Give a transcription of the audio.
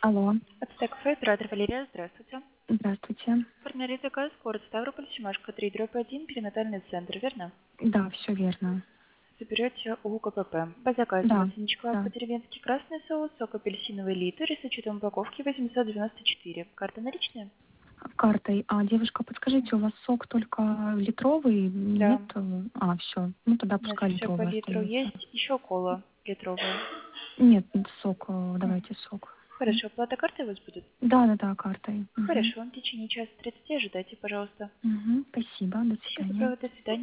Алло, Ацтек кафе, оператор Валерия, здравствуйте. здравствуйте. Формулярий заказ, город Ставрополь, Семашко, 3/1, перинатальный центр, верно? Да, все верно. Заберете у КПП. По заказу Да, масляничка да. по-деревенски, красный соус, сок апельсиновый литр и с учетом упаковки 894. Карта наличная? Картой. А, девушка, подскажите, у вас сок только литровый? Да. Нет? Все. Ну, тогда У нас пускай все по литровый литру остается. есть, еще кола литровая. Нет, сок, Мгм. давайте сок. Мгм. Хорошо, оплата картой у вас будет? Да, да, да, картой. Мгм. Хорошо, в течение часа 30 ожидайте, пожалуйста. Мгм. Спасибо, до Всего свидания. доброго, до свидания.